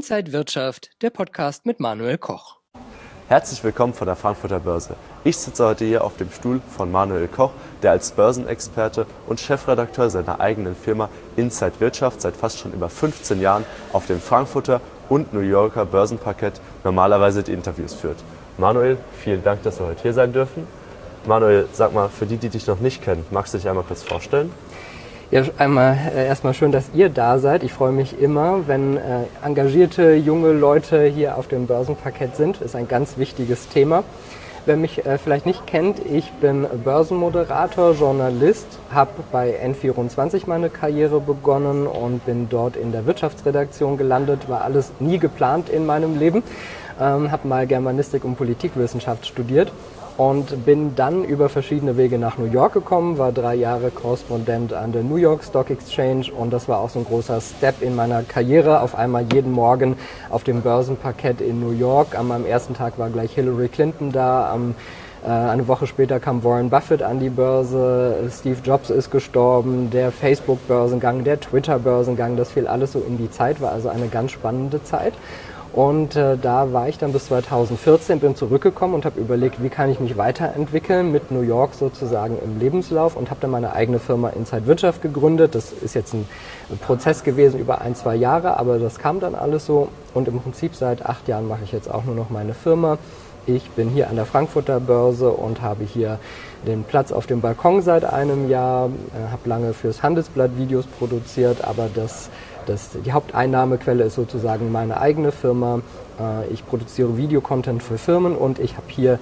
Inside Wirtschaft, der Podcast mit Manuel Koch. Herzlich willkommen von der Frankfurter Börse. Ich sitze heute hier auf dem Stuhl von Manuel Koch, der als Börsenexperte und Chefredakteur seiner eigenen Firma Inside Wirtschaft seit fast schon über 15 Jahren auf dem Frankfurter und New Yorker Börsenparkett normalerweise die Interviews führt. Manuel, vielen Dank, dass wir heute hier sein dürfen. Manuel, sag mal, für die dich noch nicht kennen, magst du dich einmal kurz vorstellen? Ja, erstmal schön, dass ihr da seid. Ich freue mich immer, wenn engagierte junge Leute hier auf dem Börsenparkett sind. Das ist ein ganz wichtiges Thema. Wer mich vielleicht nicht kennt, ich bin Börsenmoderator, Journalist, habe bei N24 meine Karriere begonnen und bin dort in der Wirtschaftsredaktion gelandet. War alles nie geplant in meinem Leben. Habe mal Germanistik und Politikwissenschaft studiert. Und bin dann über verschiedene Wege nach New York gekommen, war 3 Jahre Korrespondent an der New York Stock Exchange und das war auch so ein großer Step in meiner Karriere. Auf einmal jeden Morgen auf dem Börsenparkett in New York. An meinem ersten Tag war gleich Hillary Clinton da. Eine Woche später kam Warren Buffett an die Börse, Steve Jobs ist gestorben, der Facebook-Börsengang, der Twitter-Börsengang, das fiel alles so in die Zeit, war also eine ganz spannende Zeit. Und da war ich dann bis 2014, bin zurückgekommen und habe überlegt, wie kann ich mich weiterentwickeln mit New York sozusagen im Lebenslauf und habe dann meine eigene Firma Inside Wirtschaft gegründet. Das ist jetzt ein Prozess gewesen über 1-2 Jahre, aber das kam dann alles so und im Prinzip seit 8 Jahren mache ich jetzt auch nur noch meine Firma. Ich bin hier an der Frankfurter Börse und habe hier den Platz auf dem Balkon seit einem Jahr, habe lange fürs Handelsblatt Videos produziert, aber die Haupteinnahmequelle ist sozusagen meine eigene Firma. Ich produziere Videocontent für Firmen und ich habe hier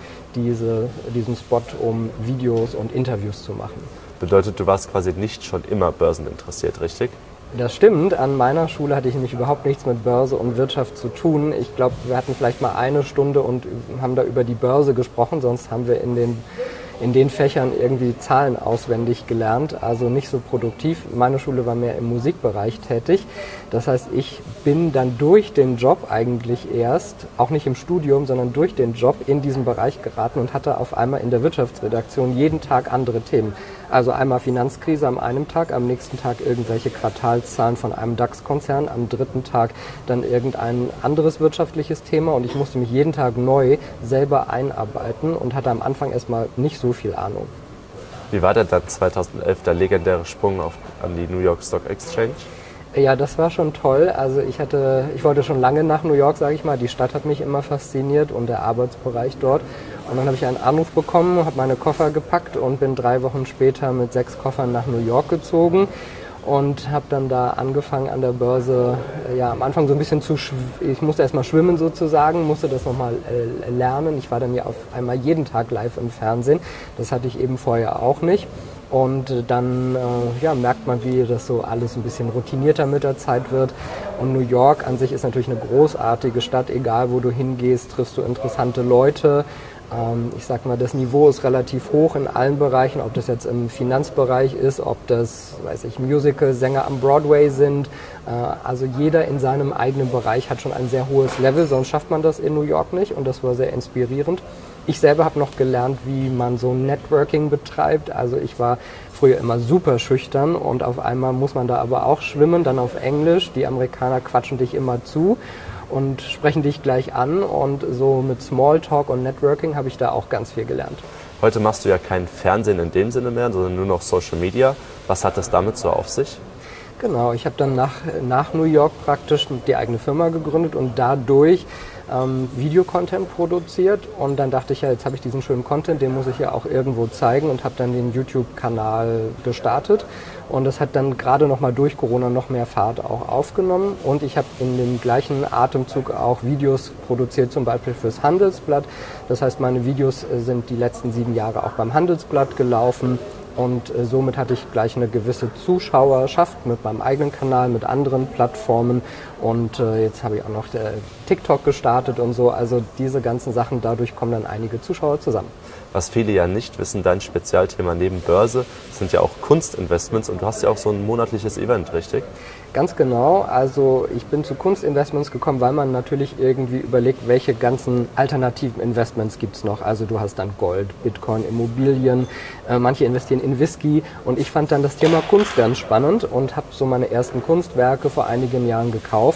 diesen Spot, um Videos und Interviews zu machen. Bedeutet, du warst quasi nicht schon immer börseninteressiert, richtig? Das stimmt. An meiner Schule hatte ich nämlich überhaupt nichts mit Börse und Wirtschaft zu tun. Ich glaube, wir hatten vielleicht mal eine Stunde und haben da über die Börse gesprochen, sonst haben wir in den Fächern irgendwie Zahlen auswendig gelernt, also nicht so produktiv. Meine Schule war mehr im Musikbereich tätig. Das heißt, ich bin dann durch den Job eigentlich erst, auch nicht im Studium, sondern durch den Job in diesen Bereich geraten und hatte auf einmal in der Wirtschaftsredaktion jeden Tag andere Themen. Also einmal Finanzkrise am einen Tag, am nächsten Tag irgendwelche Quartalszahlen von einem DAX-Konzern, am dritten Tag dann irgendein anderes wirtschaftliches Thema und ich musste mich jeden Tag neu selber einarbeiten und hatte am Anfang erstmal nicht so viel Ahnung. Wie war denn dann 2011 der legendäre Sprung an die New York Stock Exchange? Ja, das war schon toll. Also ich wollte schon lange nach New York, sage ich mal. Die Stadt hat mich immer fasziniert und der Arbeitsbereich dort. Und dann habe ich einen Anruf bekommen, habe meine Koffer gepackt und bin 3 Wochen später mit 6 Koffern nach New York gezogen und habe dann da angefangen an der Börse, ja am Anfang so ein bisschen ich musste erstmal schwimmen sozusagen, musste das nochmal lernen. Ich war dann ja auf einmal jeden Tag live im Fernsehen, das hatte ich eben vorher auch nicht. Und dann merkt man, wie das so alles ein bisschen routinierter mit der Zeit wird. Und New York an sich ist natürlich eine großartige Stadt, egal wo du hingehst, triffst du interessante Leute. Ich sag mal, das Niveau ist relativ hoch in allen Bereichen, ob das jetzt im Finanzbereich ist, ob das, Musical-Sänger am Broadway sind. Also jeder in seinem eigenen Bereich hat schon ein sehr hohes Level, sonst schafft man das in New York nicht und das war sehr inspirierend. Ich selber habe noch gelernt, wie man so Networking betreibt. Also ich war früher immer super schüchtern und auf einmal muss man da aber auch schwimmen, dann auf Englisch. Die Amerikaner quatschen dich immer zu und sprechen dich gleich an und so mit Smalltalk und Networking habe ich da auch ganz viel gelernt. Heute machst du ja kein Fernsehen in dem Sinne mehr, sondern nur noch Social Media. Was hat das damit so auf sich? Genau, ich habe dann nach New York praktisch die eigene Firma gegründet und dadurch Videocontent produziert und dann dachte ich, ja, jetzt habe ich diesen schönen Content, den muss ich ja auch irgendwo zeigen und habe dann den YouTube-Kanal gestartet und das hat dann gerade noch mal durch Corona noch mehr Fahrt auch aufgenommen und ich habe in dem gleichen Atemzug auch Videos produziert, zum Beispiel fürs Handelsblatt. Das heißt, meine Videos sind die letzten 7 Jahre auch beim Handelsblatt gelaufen. Und somit hatte ich gleich eine gewisse Zuschauerschaft mit meinem eigenen Kanal, mit anderen Plattformen und jetzt habe ich auch noch TikTok gestartet und so. Also diese ganzen Sachen, dadurch kommen dann einige Zuschauer zusammen. Was viele ja nicht wissen, dein Spezialthema neben Börse sind ja auch Kunstinvestments und du hast ja auch so ein monatliches Event, richtig? Ganz genau. Also ich bin zu Kunstinvestments gekommen, weil man natürlich irgendwie überlegt, welche ganzen alternativen Investments gibt es noch. Also du hast dann Gold, Bitcoin, Immobilien, manche investieren in Whisky und ich fand dann das Thema Kunst ganz spannend und habe so meine ersten Kunstwerke vor einigen Jahren gekauft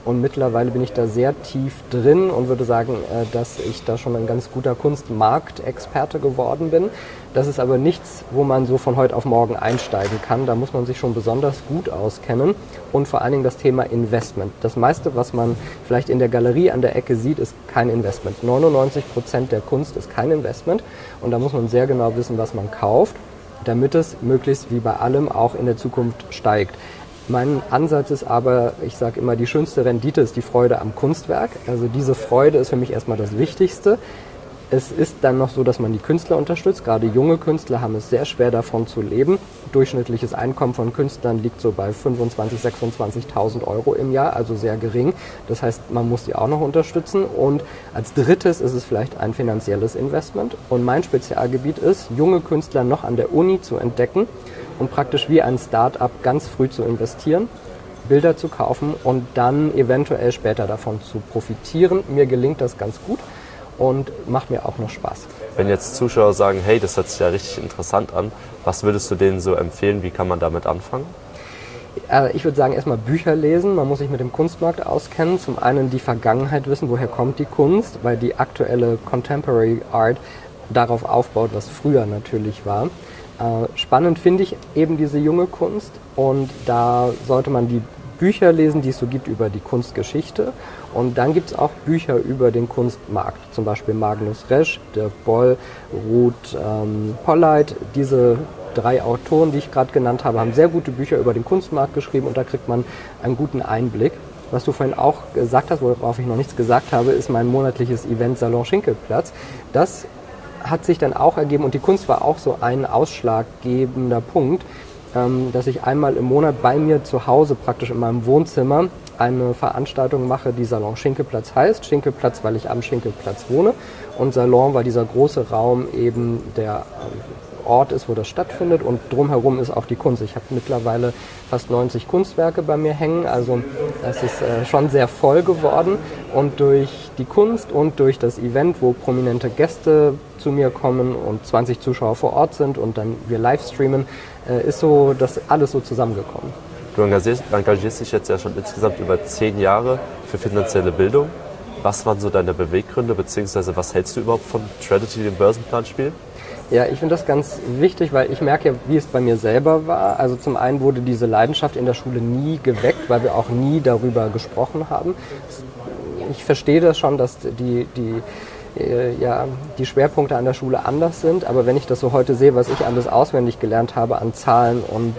und mittlerweile bin ich da sehr tief drin und würde sagen, dass ich da schon ein ganz guter Kunstmarktexperte geworden bin. Das ist aber nichts, wo man so von heute auf morgen einsteigen kann. Da muss man sich schon besonders gut auskennen und vor allen Dingen das Thema Investment. Das meiste, was man vielleicht in der Galerie an der Ecke sieht, ist kein Investment. 99% der Kunst ist kein Investment und da muss man sehr genau wissen, was man kauft, damit es möglichst wie bei allem auch in der Zukunft steigt. Mein Ansatz ist aber, ich sage immer, die schönste Rendite ist die Freude am Kunstwerk. Also diese Freude ist für mich erstmal das Wichtigste. Es ist dann noch so, dass man die Künstler unterstützt. Gerade junge Künstler haben es sehr schwer davon zu leben. Durchschnittliches Einkommen von Künstlern liegt so bei 25.000, 26.000 Euro im Jahr, also sehr gering. Das heißt, man muss die auch noch unterstützen. Und als drittes ist es vielleicht ein finanzielles Investment. Und mein Spezialgebiet ist, junge Künstler noch an der Uni zu entdecken und praktisch wie ein Start-up ganz früh zu investieren, Bilder zu kaufen und dann eventuell später davon zu profitieren. Mir gelingt das ganz gut und macht mir auch noch Spaß. Wenn jetzt Zuschauer sagen, hey, das hört sich ja richtig interessant an, was würdest du denen so empfehlen? Wie kann man damit anfangen? Ich würde sagen, erstmal Bücher lesen. Man muss sich mit dem Kunstmarkt auskennen. Zum einen die Vergangenheit wissen, woher kommt die Kunst, weil die aktuelle Contemporary Art darauf aufbaut, was früher natürlich war. Spannend finde ich eben diese junge Kunst und da sollte man die Bücher lesen, die es so gibt über die Kunstgeschichte. Und dann gibt es auch Bücher über den Kunstmarkt, zum Beispiel Magnus Resch, Dirk Boll, Ruth Polleit. Diese 3 Autoren, die ich gerade genannt habe, haben sehr gute Bücher über den Kunstmarkt geschrieben und da kriegt man einen guten Einblick. Was du vorhin auch gesagt hast, worauf ich noch nichts gesagt habe, ist mein monatliches Event Salon Schinkelplatz. Das hat sich dann auch ergeben und die Kunst war auch so ein ausschlaggebender Punkt, dass ich einmal im Monat bei mir zu Hause praktisch in meinem Wohnzimmer eine Veranstaltung mache, die Salon Schinkelplatz heißt. Schinkelplatz, weil ich am Schinkelplatz wohne und Salon, weil dieser große Raum eben der Ort ist, wo das stattfindet und drumherum ist auch die Kunst. Ich habe mittlerweile fast 90 Kunstwerke bei mir hängen, also es ist schon sehr voll geworden und durch die Kunst und durch das Event, wo prominente Gäste zu mir kommen und 20 Zuschauer vor Ort sind und dann wir live streamen, ist so das alles so zusammengekommen. Du engagierst dich jetzt ja schon insgesamt über 10 Jahre für finanzielle Bildung. Was waren so deine Beweggründe, beziehungsweise was hältst du überhaupt von Tradity, dem Börsenplanspiel? Ja, ich finde das ganz wichtig, weil ich merke ja, wie es bei mir selber war. Also zum einen wurde diese Leidenschaft in der Schule nie geweckt, weil wir auch nie darüber gesprochen haben. Ich verstehe das schon, dass die Schwerpunkte an der Schule anders sind, aber wenn ich das so heute sehe, was ich alles auswendig gelernt habe an Zahlen und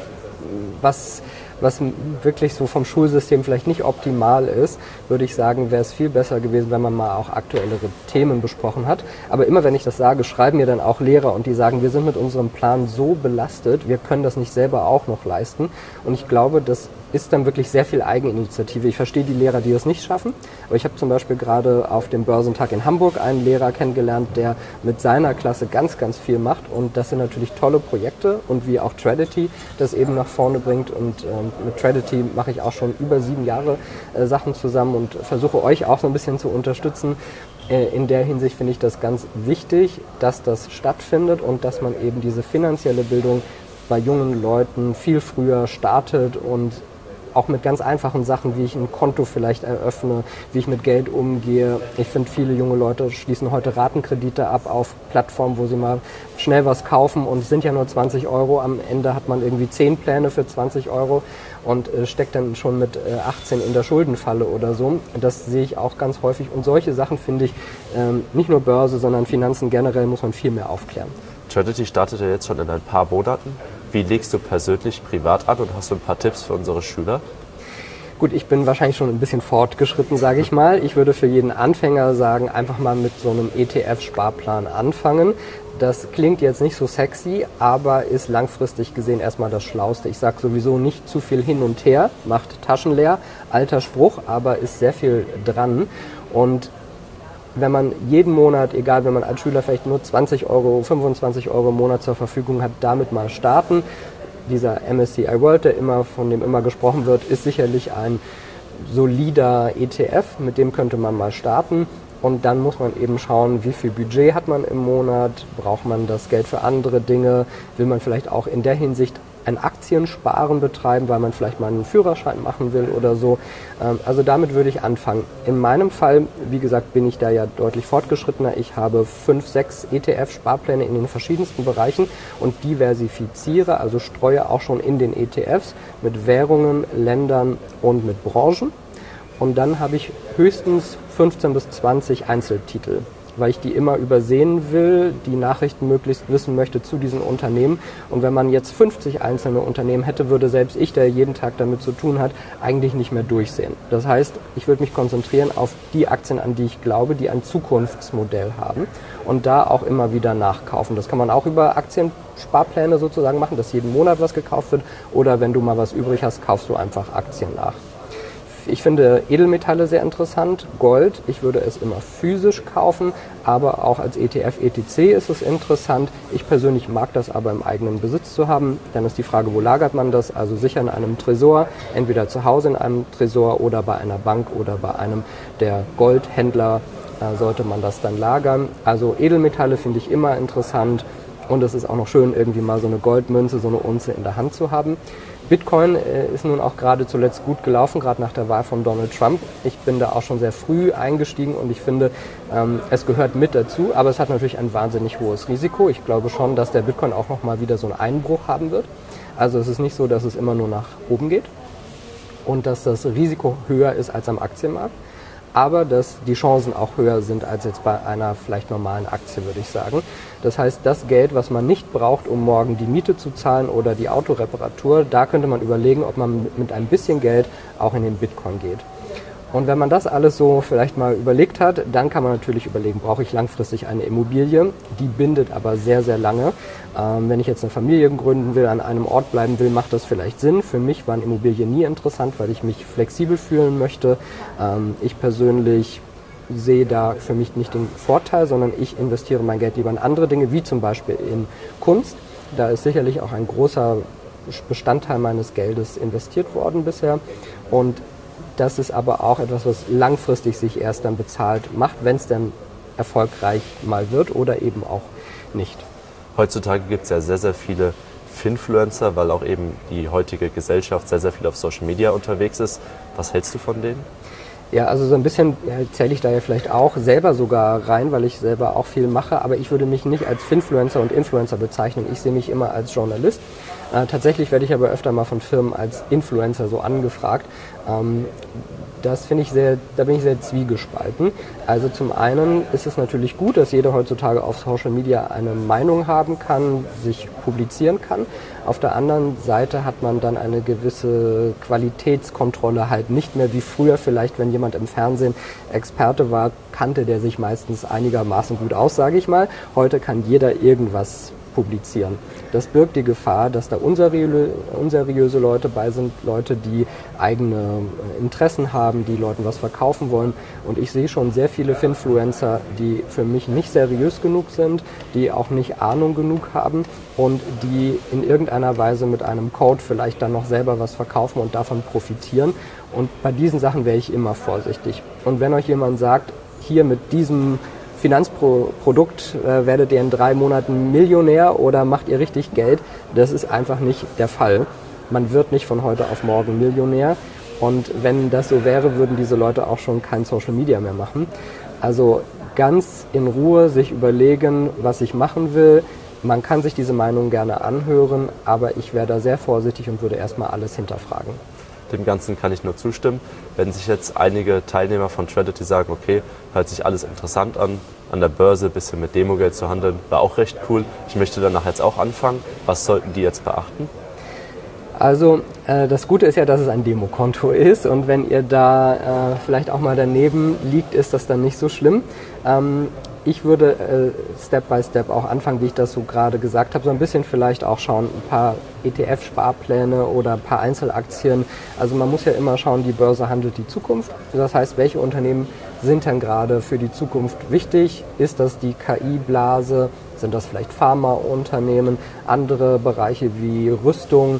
was wirklich so vom Schulsystem vielleicht nicht optimal ist, würde ich sagen, wäre es viel besser gewesen, wenn man mal auch aktuellere Themen besprochen hat. Aber immer wenn ich das sage, schreiben mir dann auch Lehrer und die sagen, wir sind mit unserem Plan so belastet, wir können das nicht selber auch noch leisten. Und ich glaube, das ist dann wirklich sehr viel Eigeninitiative. Ich verstehe die Lehrer, die es nicht schaffen, aber ich habe zum Beispiel gerade auf dem Börsentag in Hamburg einen Lehrer kennengelernt, der mit seiner Klasse ganz, ganz viel macht und das sind natürlich tolle Projekte und wie auch Tradity das eben nach vorne bringt und mit Tradity mache ich auch schon über 7 Jahre Sachen zusammen und versuche euch auch so ein bisschen zu unterstützen. In der Hinsicht finde ich das ganz wichtig, dass das stattfindet und dass man eben diese finanzielle Bildung bei jungen Leuten viel früher startet und auch mit ganz einfachen Sachen, wie ich ein Konto vielleicht eröffne, wie ich mit Geld umgehe. Ich finde, viele junge Leute schließen heute Ratenkredite ab auf Plattformen, wo sie mal schnell was kaufen und es sind ja nur 20 Euro. Am Ende hat man irgendwie 10 Pläne für 20 Euro und steckt dann schon mit 18 in der Schuldenfalle oder so. Das sehe ich auch ganz häufig und solche Sachen finde ich, nicht nur Börse, sondern Finanzen generell muss man viel mehr aufklären. Tradity startet ja jetzt schon in ein paar Monaten. Wie legst du persönlich privat an und hast du ein paar Tipps für unsere Schüler? Gut, ich bin wahrscheinlich schon ein bisschen fortgeschritten, sage ich mal. Ich würde für jeden Anfänger sagen, einfach mal mit so einem ETF-Sparplan anfangen. Das klingt jetzt nicht so sexy, aber ist langfristig gesehen erstmal das Schlauste. Ich sage sowieso nicht zu viel hin und her, macht Taschen leer. Alter Spruch, aber ist sehr viel dran. Und wenn man jeden Monat, egal wenn man als Schüler vielleicht nur 20 Euro, 25 Euro im Monat zur Verfügung hat, damit mal starten. Dieser MSCI World, von dem immer gesprochen wird, ist sicherlich ein solider ETF, mit dem könnte man mal starten. Und dann muss man eben schauen, wie viel Budget hat man im Monat, braucht man das Geld für andere Dinge, will man vielleicht auch in der Hinsicht ein Aktiensparen betreiben, weil man vielleicht mal einen Führerschein machen will oder so. Also damit würde ich anfangen. In meinem Fall, wie gesagt, bin ich da ja deutlich fortgeschrittener. Ich habe 5, 6 ETF-Sparpläne in den verschiedensten Bereichen und diversifiziere, also streue auch schon in den ETFs mit Währungen, Ländern und mit Branchen. Und dann habe ich höchstens 15 bis 20 Einzeltitel, weil ich die immer übersehen will, die Nachrichten möglichst wissen möchte zu diesen Unternehmen. Und wenn man jetzt 50 einzelne Unternehmen hätte, würde selbst ich, der jeden Tag damit zu tun hat, eigentlich nicht mehr durchsehen. Das heißt, ich würde mich konzentrieren auf die Aktien, an die ich glaube, die ein Zukunftsmodell haben und da auch immer wieder nachkaufen. Das kann man auch über Aktiensparpläne sozusagen machen, dass jeden Monat was gekauft wird, oder wenn du mal was übrig hast, kaufst du einfach Aktien nach. Ich finde Edelmetalle sehr interessant, Gold, ich würde es immer physisch kaufen, aber auch als ETF, ETC ist es interessant. Ich persönlich mag das aber im eigenen Besitz zu haben. Dann ist die Frage, wo lagert man das? Also sicher in einem Tresor, entweder zu Hause in einem Tresor oder bei einer Bank oder bei einem der Goldhändler sollte man das dann lagern. Also Edelmetalle finde ich immer interessant und es ist auch noch schön, irgendwie mal so eine Goldmünze, so eine Unze in der Hand zu haben. Bitcoin ist nun auch gerade zuletzt gut gelaufen, gerade nach der Wahl von Donald Trump. Ich bin da auch schon sehr früh eingestiegen und ich finde, es gehört mit dazu, aber es hat natürlich ein wahnsinnig hohes Risiko. Ich glaube schon, dass der Bitcoin auch nochmal wieder so einen Einbruch haben wird. Also es ist nicht so, dass es immer nur nach oben geht und dass das Risiko höher ist als am Aktienmarkt, aber dass die Chancen auch höher sind als jetzt bei einer vielleicht normalen Aktie, würde ich sagen. Das heißt, das Geld, was man nicht braucht, um morgen die Miete zu zahlen oder die Autoreparatur, da könnte man überlegen, ob man mit ein bisschen Geld auch in den Bitcoin geht. Und wenn man das alles so vielleicht mal überlegt hat, dann kann man natürlich überlegen, brauche ich langfristig eine Immobilie? Die bindet aber sehr, sehr lange. Wenn ich jetzt eine Familie gründen will, an einem Ort bleiben will, macht das vielleicht Sinn. Für mich waren Immobilien nie interessant, weil ich mich flexibel fühlen möchte. Ich persönlich sehe da für mich nicht den Vorteil, sondern ich investiere mein Geld lieber in andere Dinge, wie zum Beispiel in Kunst. Da ist sicherlich auch ein großer Bestandteil meines Geldes investiert worden bisher. Und das ist aber auch etwas, was langfristig sich erst dann bezahlt macht, wenn es dann erfolgreich mal wird oder eben auch nicht. Heutzutage gibt es ja sehr, sehr viele Finfluencer, weil auch eben die heutige Gesellschaft sehr, sehr viel auf Social Media unterwegs ist. Was hältst du von denen? Ja, also so ein bisschen zähle ich da ja vielleicht auch selber sogar rein, weil ich selber auch viel mache, aber ich würde mich nicht als Finfluencer und Influencer bezeichnen. Ich sehe mich immer als Journalist. Tatsächlich werde ich aber öfter mal von Firmen als Influencer so angefragt. Das finde ich da bin ich sehr zwiegespalten. Also zum einen ist es natürlich gut, dass jeder heutzutage auf Social Media eine Meinung haben kann, sich publizieren kann. Auf der anderen Seite hat man dann eine gewisse Qualitätskontrolle halt nicht mehr wie früher vielleicht, wenn jemand im Fernsehen Experte war, kannte der sich meistens einigermaßen gut aus, sage ich mal. Heute kann jeder irgendwas publizieren. Das birgt die Gefahr, dass da unseriöse Leute bei sind, Leute, die eigene Interessen haben, die Leuten was verkaufen wollen. Und ich sehe schon sehr viele Finfluencer, die für mich nicht seriös genug sind, die auch nicht Ahnung genug haben und die in irgendeiner Weise mit einem Code vielleicht dann noch selber was verkaufen und davon profitieren. Und bei diesen Sachen wäre ich immer vorsichtig. Und wenn euch jemand sagt, hier mit diesem Finanzprodukt werdet ihr in 3 Monaten Millionär oder macht ihr richtig Geld. Das ist einfach nicht der Fall. Man wird nicht von heute auf morgen Millionär. Und wenn das so wäre, würden diese Leute auch schon kein Social Media mehr machen. Also ganz in Ruhe sich überlegen, was ich machen will. Man kann sich diese Meinung gerne anhören, aber ich wäre da sehr vorsichtig und würde erstmal alles hinterfragen. Dem Ganzen kann ich nur zustimmen. Wenn sich jetzt einige Teilnehmer von Tradity sagen, okay, hört sich alles interessant an der Börse ein bisschen mit Demogeld zu handeln, war auch recht cool. Ich möchte danach jetzt auch anfangen. Was sollten die jetzt beachten? Also das Gute ist ja, dass es ein Demokonto ist und wenn ihr da vielleicht auch mal daneben liegt, ist das dann nicht so schlimm. Ich würde Step by Step auch anfangen, wie ich das so gerade gesagt habe, so ein bisschen vielleicht auch schauen, ein paar ETF-Sparpläne oder ein paar Einzelaktien. Also man muss ja immer schauen, die Börse handelt die Zukunft. Das heißt, welche Unternehmen sind denn gerade für die Zukunft wichtig? Ist das die KI-Blase? Sind das vielleicht Pharmaunternehmen? Andere Bereiche wie Rüstung?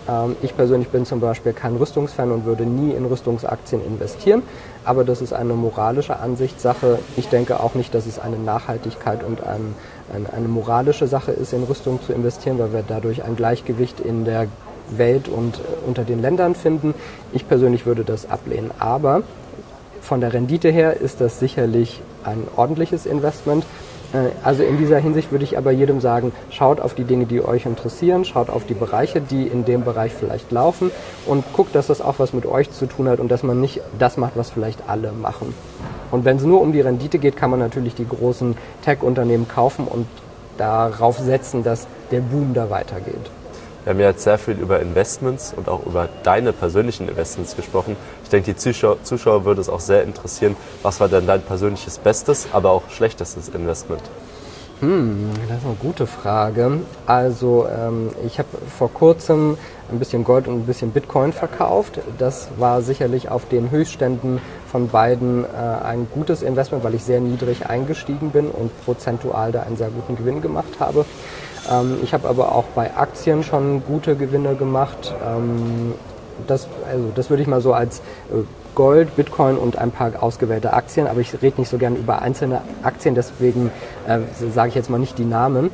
Ich persönlich bin zum Beispiel kein Rüstungsfan und würde nie in Rüstungsaktien investieren, aber das ist eine moralische Ansichtssache. Ich denke auch nicht, dass es eine Nachhaltigkeit und eine moralische Sache ist, in Rüstung zu investieren, weil wir dadurch ein Gleichgewicht in der Welt und unter den Ländern finden. Ich persönlich würde das ablehnen, aber von der Rendite her ist das sicherlich ein ordentliches Investment. Also in dieser Hinsicht würde ich aber jedem sagen, schaut auf die Dinge, die euch interessieren, schaut auf die Bereiche, die in dem Bereich vielleicht laufen und guckt, dass das auch was mit euch zu tun hat und dass man nicht das macht, was vielleicht alle machen. Und wenn es nur um die Rendite geht, kann man natürlich die großen Tech-Unternehmen kaufen und darauf setzen, dass der Boom da weitergeht. Wir haben ja jetzt sehr viel über Investments und auch über deine persönlichen Investments gesprochen. Ich denke, die Zuschauer würde es auch sehr interessieren, was war denn dein persönliches bestes, aber auch schlechtestes Investment? Das ist eine gute Frage. Also ich habe vor kurzem ein bisschen Gold und ein bisschen Bitcoin verkauft. Das war sicherlich auf den Höchstständen von beiden ein gutes Investment, weil ich sehr niedrig eingestiegen bin und prozentual da einen sehr guten Gewinn gemacht habe. Ich habe aber auch bei Aktien schon gute Gewinne gemacht. Das würde ich mal so als Gold, Bitcoin und ein paar ausgewählte Aktien, aber ich rede nicht so gern über einzelne Aktien, deswegen sage ich jetzt mal nicht die Namen.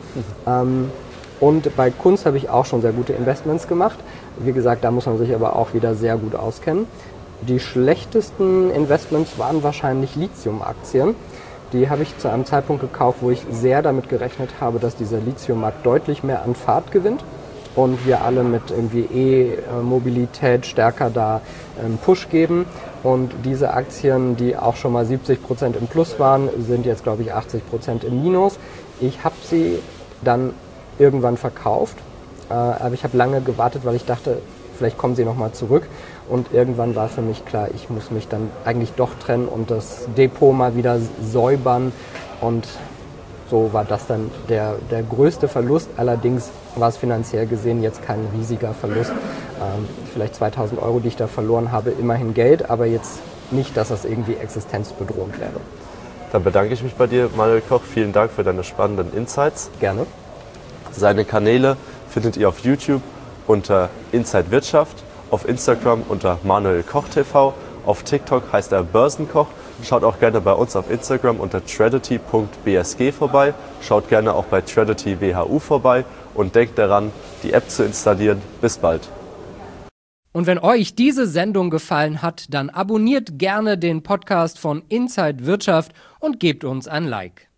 Und bei Kunst habe ich auch schon sehr gute Investments gemacht. Wie gesagt, da muss man sich aber auch wieder sehr gut auskennen. Die schlechtesten Investments waren wahrscheinlich Lithium-Aktien. Die habe ich zu einem Zeitpunkt gekauft, wo ich sehr damit gerechnet habe, dass dieser Lithiummarkt deutlich mehr an Fahrt gewinnt und wir alle mit irgendwie E-Mobilität stärker da Push geben. Und diese Aktien, die auch schon mal 70% im Plus waren, sind jetzt, glaube ich, 80% im Minus. Ich habe sie dann irgendwann verkauft, aber ich habe lange gewartet, weil ich dachte, vielleicht kommen sie nochmal zurück. Und irgendwann war für mich klar, ich muss mich dann eigentlich doch trennen und das Depot mal wieder säubern. Und so war das dann der größte Verlust. Allerdings war es finanziell gesehen jetzt kein riesiger Verlust. Vielleicht 2.000 Euro, die ich da verloren habe, immerhin Geld, aber jetzt nicht, dass das irgendwie existenzbedrohend wäre. Dann bedanke ich mich bei dir, Manuel Koch. Vielen Dank für deine spannenden Insights. Gerne. Seine Kanäle findet ihr auf YouTube unter Inside Wirtschaft, auf Instagram unter Manuel Koch TV, auf TikTok heißt er Börsenkoch. Schaut auch gerne bei uns auf Instagram unter tradity.bsg vorbei. Schaut gerne auch bei Tradity WHU vorbei und denkt daran, die App zu installieren. Bis bald. Und wenn euch diese Sendung gefallen hat, dann abonniert gerne den Podcast von Inside Wirtschaft und gebt uns ein Like.